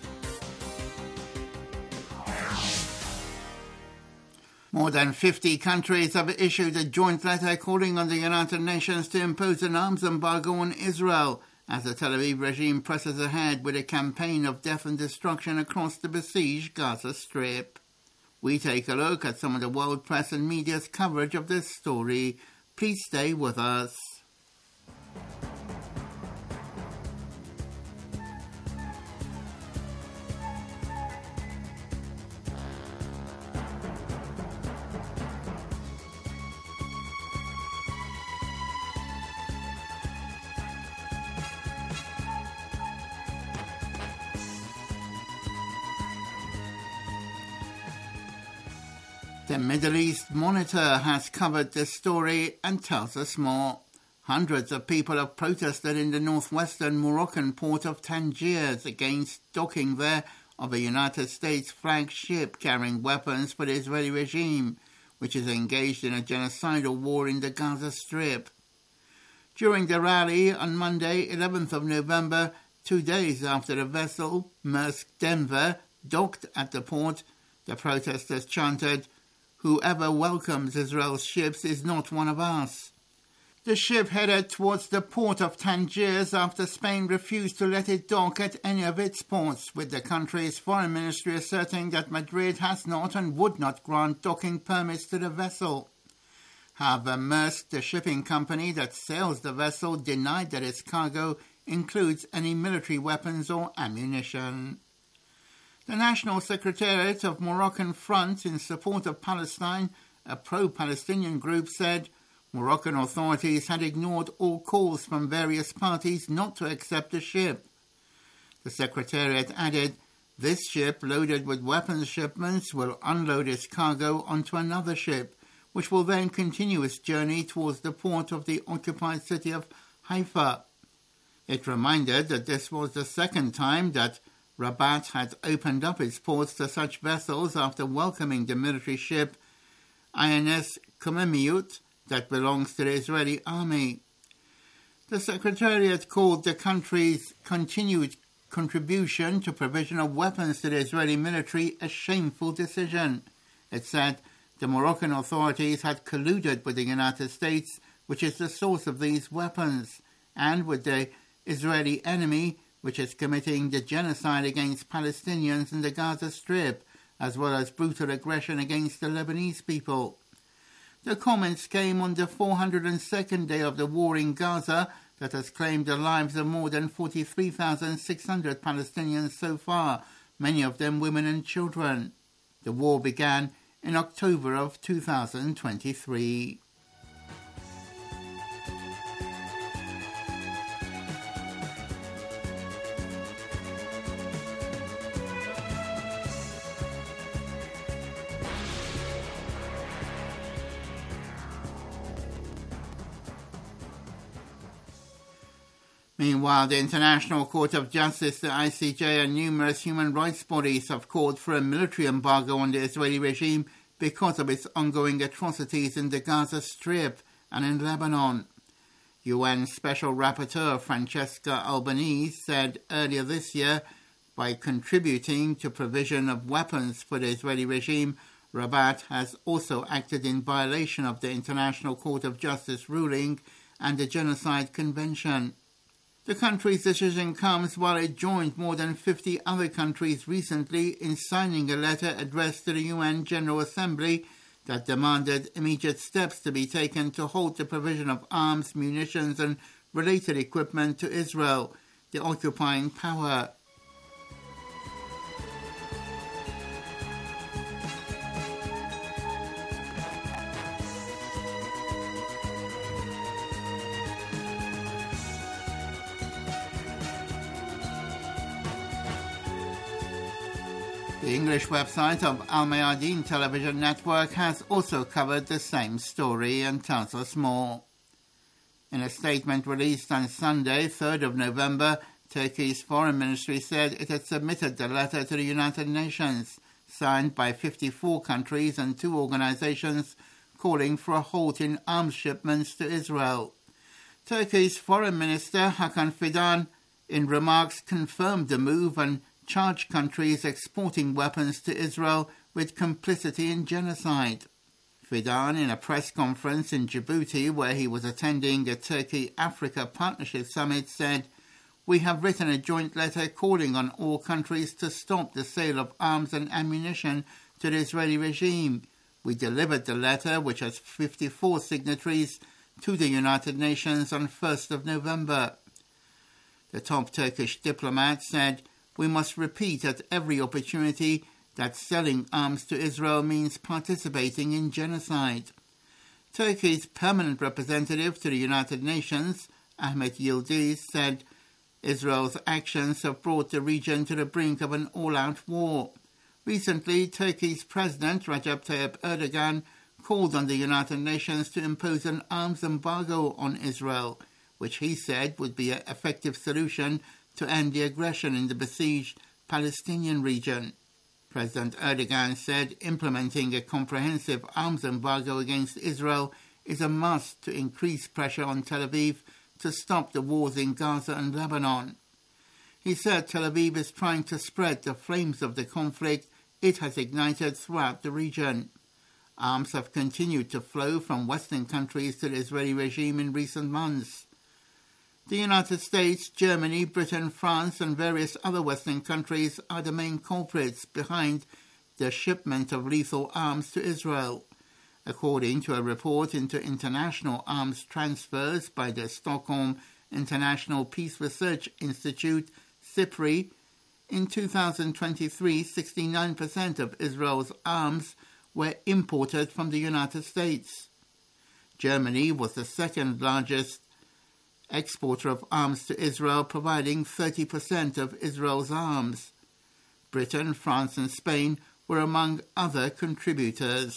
More than fifty countries have issued a joint letter calling on the United Nations to impose an arms embargo on Israel as the Tel Aviv regime presses ahead with a campaign of death and destruction across the besieged Gaza Strip. We take a look at some of the world press and media's coverage of this story. Please stay with us. The Middle East Monitor has covered this story and tells us more. Hundreds of people have protested in the northwestern Moroccan port of Tangiers against docking there of a United States flagged ship carrying weapons for the Israeli regime, which is engaged in a genocidal war in the Gaza Strip. During the rally on Monday, eleventh of November, two days after the vessel, Maersk Denver, docked at the port, the protesters chanted, "Whoever welcomes Israel's ships is not one of us." The ship headed towards the port of Tangiers after Spain refused to let it dock at any of its ports, with the country's foreign ministry asserting that Madrid has not and would not grant docking permits to the vessel. However, Maersk, the shipping company that sails the vessel, denied that its cargo includes any military weapons or ammunition. The National Secretariat of Moroccan Front in support of Palestine, a pro-Palestinian group, said Moroccan authorities had ignored all calls from various parties not to accept the ship. The Secretariat added, "This ship, loaded with weapons shipments, will unload its cargo onto another ship, which will then continue its journey towards the port of the occupied city of Haifa." It reminded that this was the second time that Rabat had opened up its ports to such vessels after welcoming the military ship I N S Komemiut that belongs to the Israeli army. The Secretariat called the country's continued contribution to provision of weapons to the Israeli military a shameful decision. It said the Moroccan authorities had colluded with the United States, which is the source of these weapons, and with the Israeli enemy, which is committing the genocide against Palestinians in the Gaza Strip, as well as brutal aggression against the Lebanese people. The comments came on the four hundred second day of the war in Gaza that has claimed the lives of more than forty-three thousand six hundred Palestinians so far, many of them women and children. The war began in October of two thousand twenty-three. Meanwhile, the International Court of Justice, the I C J, and numerous human rights bodies have called for a military embargo on the Israeli regime because of its ongoing atrocities in the Gaza Strip and in Lebanon. U N Special Rapporteur Francesca Albanese said earlier this year, by contributing to provision of weapons for the Israeli regime, Rabat has also acted in violation of the International Court of Justice ruling and the Genocide Convention. The country's decision comes while it joined more than fifty other countries recently in signing a letter addressed to the U N General Assembly that demanded immediate steps to be taken to halt the provision of arms, munitions and related equipment to Israel, the occupying power. The English website of Al Mayadeen Television Network has also covered the same story and tells us more. In a statement released on Sunday, third of November, Turkey's foreign ministry said it had submitted the letter to the United Nations, signed by fifty-four countries and two organizations, calling for a halt in arms shipments to Israel. Turkey's foreign minister, Hakan Fidan, in remarks confirmed the move and charged countries exporting weapons to Israel with complicity in genocide. Fidan, in a press conference in Djibouti where he was attending a Turkey-Africa Partnership Summit, said, "We have written a joint letter calling on all countries to stop the sale of arms and ammunition to the Israeli regime. We delivered the letter, which has fifty-four signatories, to the United Nations on first of November. The top Turkish diplomat said, "We must repeat at every opportunity that selling arms to Israel means participating in genocide." Turkey's permanent representative to the United Nations, Ahmet Yildiz, said Israel's actions have brought the region to the brink of an all-out war. Recently, Turkey's President Recep Tayyip Erdogan called on the United Nations to impose an arms embargo on Israel, which he said would be an effective solution to end the aggression in the besieged Palestinian region. President Erdogan said implementing a comprehensive arms embargo against Israel is a must to increase pressure on Tel Aviv to stop the wars in Gaza and Lebanon. He said Tel Aviv is trying to spread the flames of the conflict it has ignited throughout the region. Arms have continued to flow from Western countries to the Israeli regime in recent months. The United States, Germany, Britain, France and various other Western countries are the main culprits behind the shipment of lethal arms to Israel. According to a report into international arms transfers by the Stockholm International Peace Research Institute, SIPRI, in two thousand twenty-three, sixty-nine percent of Israel's arms were imported from the United States. Germany was the second largest exporter of arms to Israel, providing thirty percent of Israel's arms. Britain, France and Spain were among other contributors.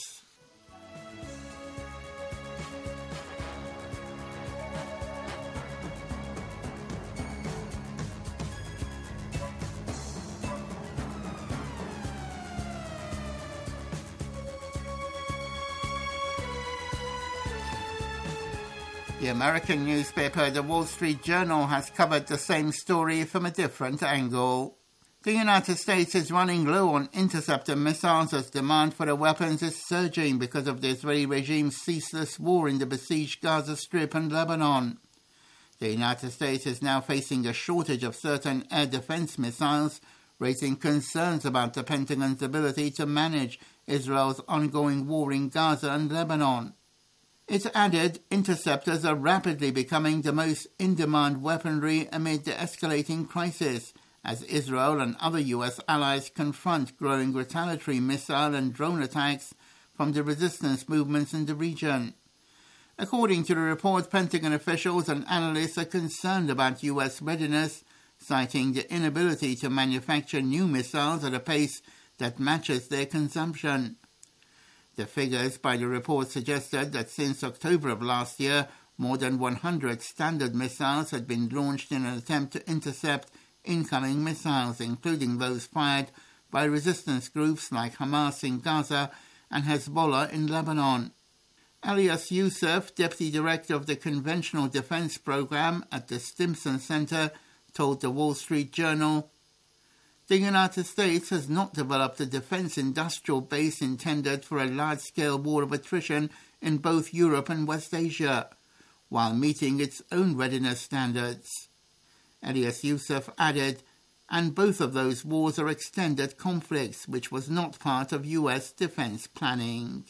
The American newspaper The Wall Street Journal has covered the same story from a different angle. The United States is running low on interceptor missiles as demand for the weapons is surging because of the Israeli regime's ceaseless war in the besieged Gaza Strip and Lebanon. The United States is now facing a shortage of certain air defense missiles, raising concerns about the Pentagon's ability to manage Israel's ongoing war in Gaza and Lebanon. It added, interceptors are rapidly becoming the most in-demand weaponry amid the escalating crisis, as Israel and other U S allies confront growing retaliatory missile and drone attacks from the resistance movements in the region. According to the report, Pentagon officials and analysts are concerned about U S readiness, citing the inability to manufacture new missiles at a pace that matches their consumption. The figures by the report suggested that since October of last year, more than one hundred Standard missiles had been launched in an attempt to intercept incoming missiles, including those fired by resistance groups like Hamas in Gaza and Hezbollah in Lebanon. Elias Youssef, Deputy Director of the Conventional Defence Programme at the Stimson Centre, told the Wall Street Journal, the United States has not developed a defence industrial base intended for a large-scale war of attrition in both Europe and West Asia, while meeting its own readiness standards. Elias Youssef added, and both of those wars are extended conflicts, which was not part of U S defence planning.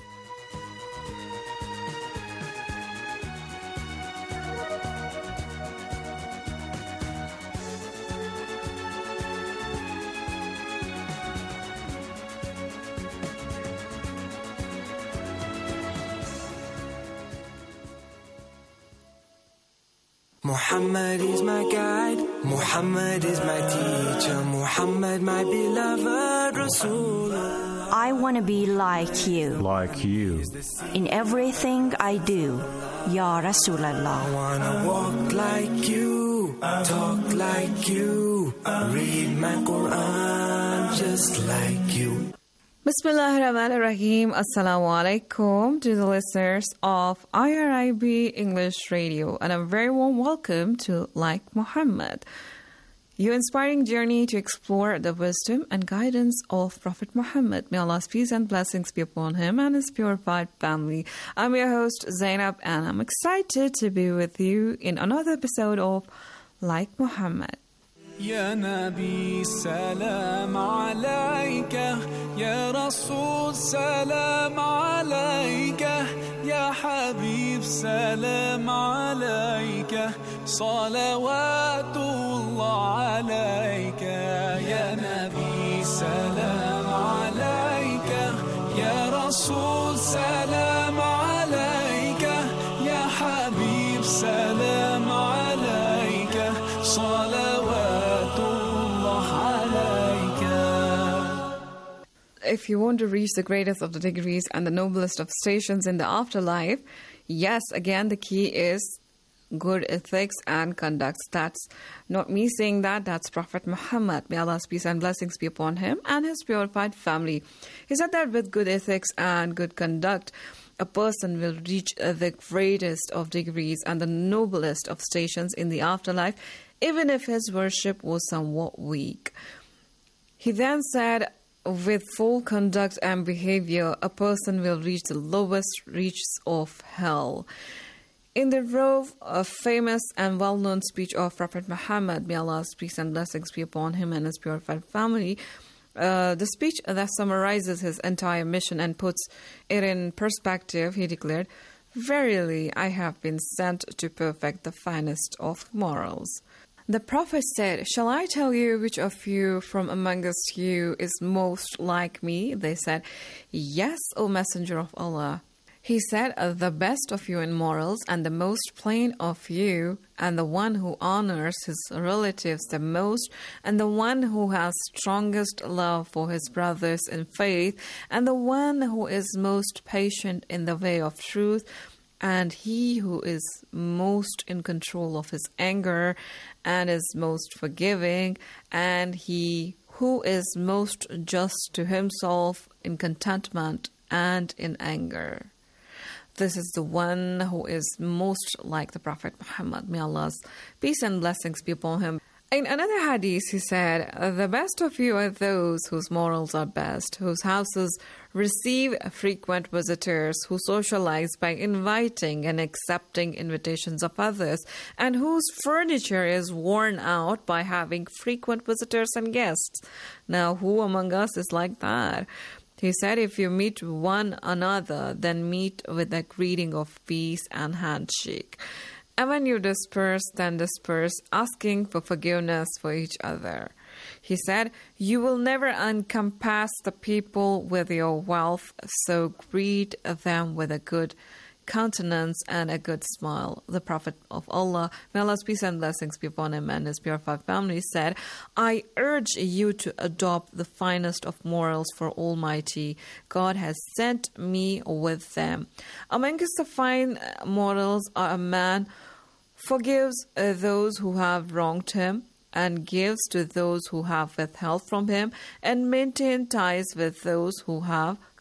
Muhammad is my guide, Muhammad is my teacher, Muhammad my beloved Rasulullah. I want to be like you. Like you. In everything I do, Ya Rasulallah. I want to walk like you, talk like you, read my Quran just like you. Bismillahirrahmanirrahim. Assalamu alaikum to the listeners of I R I B English Radio, and a very warm welcome to Like Muhammad, your inspiring journey to explore the wisdom and guidance of Prophet Muhammad. May Allah's peace and blessings be upon him and his purified family. I'm your host Zainab, and I'm excited to be with you in another episode of Like Muhammad. يا نبي سلام عليك يا رسول سلام عليك يا حبيب سلام عليك صلوات الله عليك يا نبي سلام عليك يا رسول سلام عليك يا حبيب سلام عليك صلوات. If you want to reach the greatest of the degrees and the noblest of stations in the afterlife, yes, again, the key is good ethics and conduct. That's not me saying that, that's Prophet Muhammad. May Allah's peace and blessings be upon him and his purified family. He said that with good ethics and good conduct, a person will reach the greatest of degrees and the noblest of stations in the afterlife, even if his worship was somewhat weak. He then said, with full conduct and behavior, a person will reach the lowest reaches of hell. In the Rove, a famous and well-known speech of Prophet Muhammad, may Allah's peace and blessings be upon him and his purified family, uh, the speech that summarizes his entire mission and puts it in perspective, he declared, "Verily, I have been sent to perfect the finest of morals." The Prophet said, "Shall I tell you which of you from amongst you is most like me?" They said, "Yes, O Messenger of Allah." He said, "The best of you in morals and the most plain of you, and the one who honors his relatives the most, and the one who has strongest love for his brothers in faith, and the one who is most patient in the way of truth, and he who is most in control of his anger and is most forgiving, and he who is most just to himself in contentment and in anger." This is the one who is most like the Prophet Muhammad. May Allah's peace and blessings be upon him. In another hadith, he said, "The best of you are those whose morals are best, whose houses receive frequent visitors, who socialize by inviting and accepting invitations of others, and whose furniture is worn out by having frequent visitors and guests." Now, who among us is like that? He said, "If you meet one another, then meet with a greeting of peace and handshake. And when you disperse, then disperse, asking for forgiveness for each other." He said, "You will never encompass the people with your wealth, so greet them with a good countenance and a good smile." The Prophet of Allah, may Allah's peace and blessings be upon him and his purified family, said, "I urge you to adopt the finest of morals, for Almighty God has sent me with them. Amongst the fine morals are a man forgives uh, those who have wronged him, and gives to those who have withheld from him, and maintain ties with those who have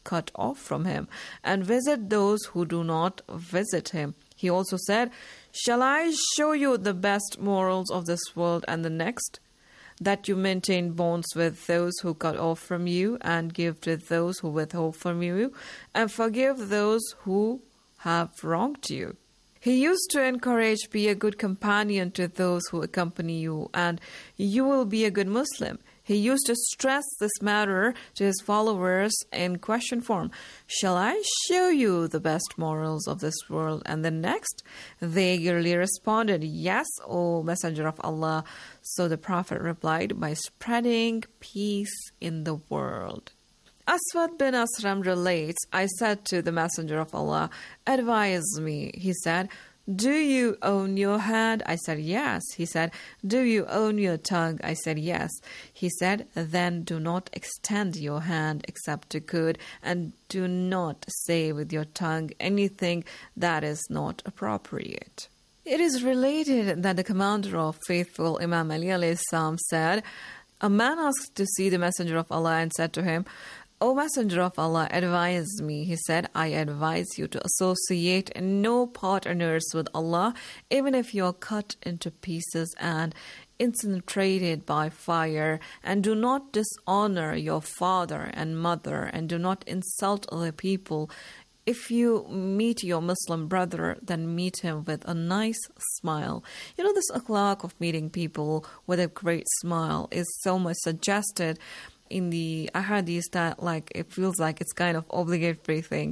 cut off from him, and visit those who do not visit him. He also said, "Shall I show you the best morals of this world and the next? That you maintain bonds with those who cut off from you, and give to those who withhold from you, and forgive those who have wronged you." He used to encourage, "Be a good companion to those who accompany you, and you will be a good Muslim." He used to stress this matter to his followers in question form. "Shall I show you the best morals of this world and the next?" They eagerly responded, "Yes, O Messenger of Allah." So the Prophet replied by spreading peace in the world. Aswad bin Asram relates, "I said to the Messenger of Allah, 'Advise me.' He said, 'Do you own your hand?' I said, 'Yes.' He said, 'Do you own your tongue?' I said, 'Yes.' He said, 'Then do not extend your hand except to good, and do not say with your tongue anything that is not appropriate.'" It is related that the commander of faithful, Imam Ali alayhi salam, said, a man asked to see the Messenger of Allah and said to him, "O Messenger of Allah, advise me." He said, "I advise you to associate no partners with Allah, even if you are cut into pieces and incinerated by fire, and do not dishonor your father and mother, and do not insult other people. If you meet your Muslim brother, then meet him with a nice smile." You know, this akhlaq of meeting people with a great smile is so much suggested in the ahadith that, like, it feels like it's kind of obligatory thing.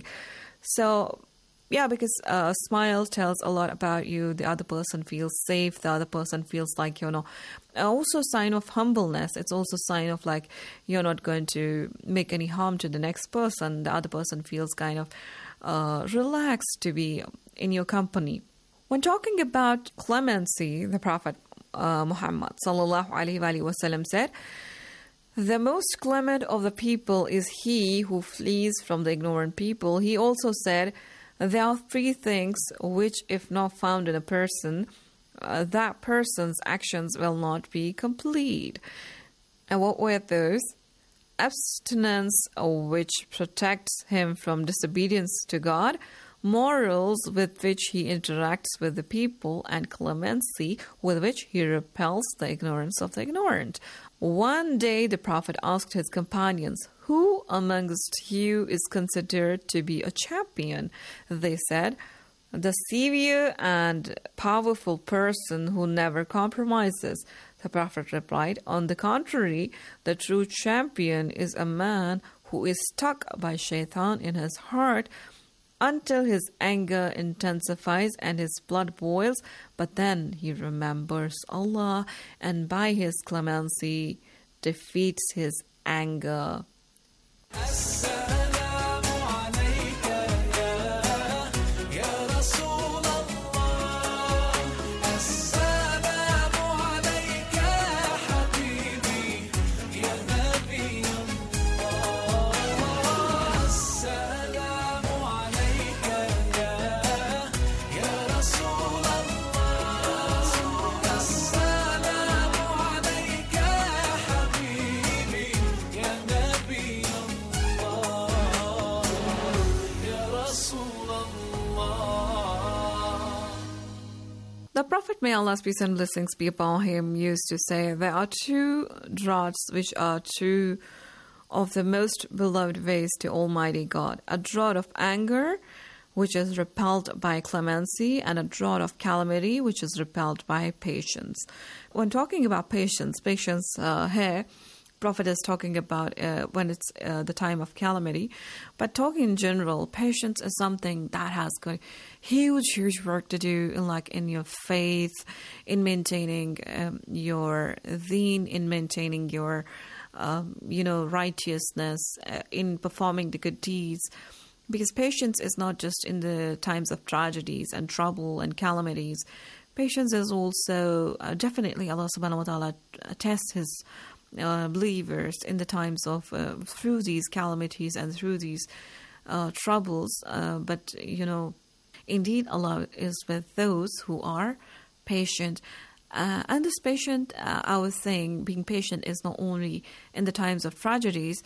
So, yeah, because a smile tells a lot about you. The other person feels safe. The other person feels like, you know, also sign of humbleness. It's also sign of, like, you're not going to make any harm to the next person. The other person feels kind of uh, relaxed to be in your company. When talking about clemency, the Prophet uh, Muhammad sallallahu alaihi wasallam said, "The most clement of the people is he who flees from the ignorant people." He also said, "There are three things which, if not found in a person, uh, that person's actions will not be complete." And what were those? Abstinence, which protects him from disobedience to God; morals, with which he interacts with the people; and clemency, with which he repels the ignorance of the ignorant. One day the Prophet asked his companions, "Who amongst you is considered to be a champion?" They said, "The severe and powerful person who never compromises." The Prophet replied, "On the contrary, the true champion is a man who is stuck by shaitan in his heart until his anger intensifies and his blood boils, but then he remembers Allah, and by his clemency defeats his anger." The Prophet, may Allah's peace and blessings be upon him, used to say, there are two draughts which are two of the most beloved ways to Almighty God. A draught of anger, which is repelled by clemency, and a draught of calamity, which is repelled by patience. When talking about patience, patience uh, here, Prophet is talking about uh, when it's uh, the time of calamity, but talking in general, patience is something that has got huge, huge work to do in, like, in your faith, in maintaining um, your deen, in maintaining your, um, you know, righteousness, uh, in performing the good deeds. Because patience is not just in the times of tragedies and trouble and calamities. Patience is also uh, definitely Allah subhanahu wa ta'ala tests his Uh, believers in the times of uh, through these calamities and through these uh, troubles, uh, but you know, indeed Allah is with those who are patient, uh, and this patient, uh, I was saying, being patient is not only in the times of tragedies,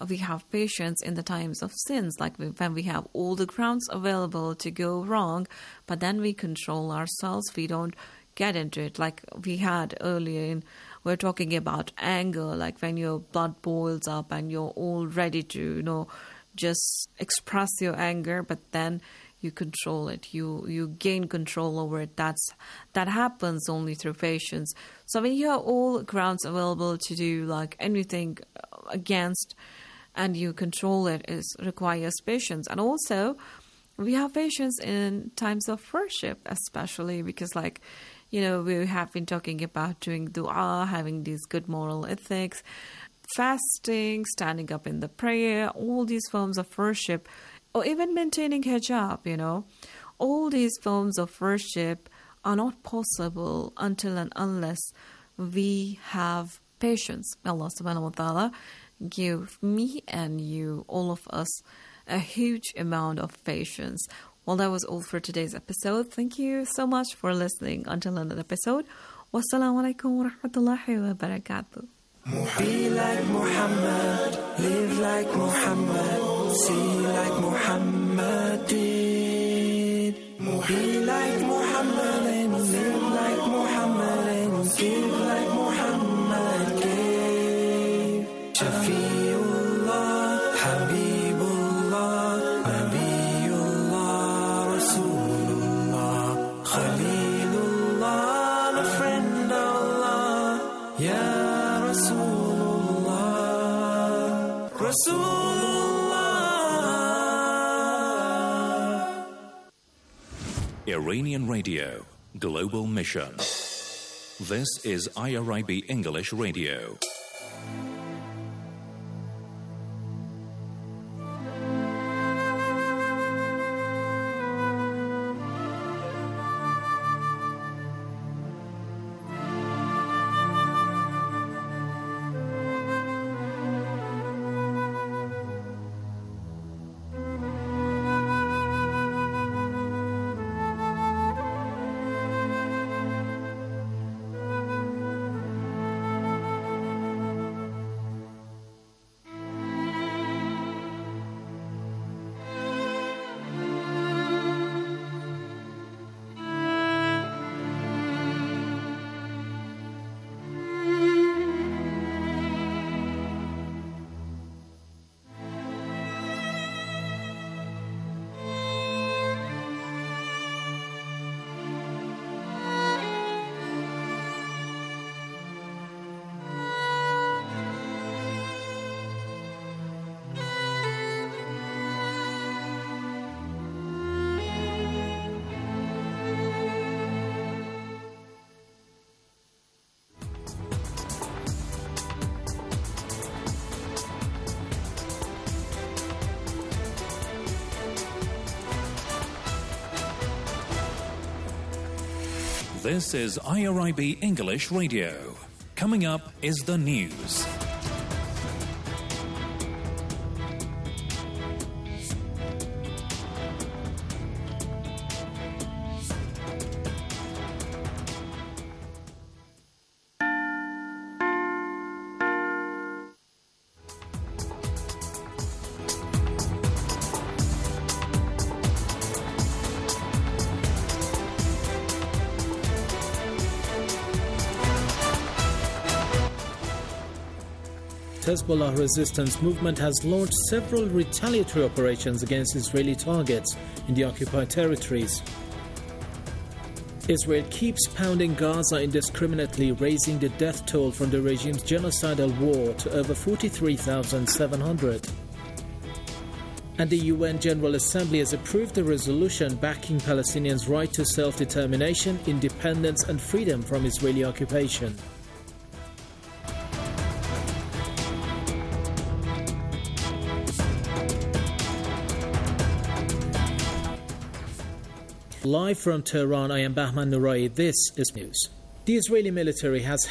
we have patience in the times of sins, like when we have all the grounds available to go wrong, but then we control ourselves, we don't get into it. Like we had earlier in, we're talking about anger, like when your blood boils up and you're all ready to, you know, just express your anger, but then you control it, you you gain control over it. That's that happens only through patience. So when you have all grounds available to do like anything against, and you control it, it requires patience. And also we have patience in times of worship, especially because, like, you know, we have been talking about doing dua, having these good moral ethics, fasting, standing up in the prayer, all these forms of worship, or even maintaining hijab, you know. All these forms of worship are not possible until and unless we have patience. Allah subhanahu wa ta'ala give me and you, all of us, a huge amount of patience. Well, that was all for today's episode. Thank you so much for listening. Until another episode. Wassalamu alaikum wa rahmatullahi wa barakatuh. Be like Muhammad, live like Muhammad, see like Muhammad did. Be like Muhammad and live like Muhammad and give like Muhammad gave. Shafiullah, Habibullah, Nabiullah, Rasulullah, Khalilullah, the friend of Allah, Ya Rasulullah, Rasulullah. Iranian Radio, Global Mission. This is I R I B English Radio. This is I R I B English Radio. Coming up is the news. Hezbollah resistance movement has launched several retaliatory operations against Israeli targets in the occupied territories. Israel keeps pounding Gaza indiscriminately, raising the death toll from the regime's genocidal war to over forty-three thousand seven hundred. And the U N General Assembly has approved a resolution backing Palestinians' right to self-determination, independence and freedom from Israeli occupation. Live from Tehran, I am Bahman Nurai. This is news. The Israeli military has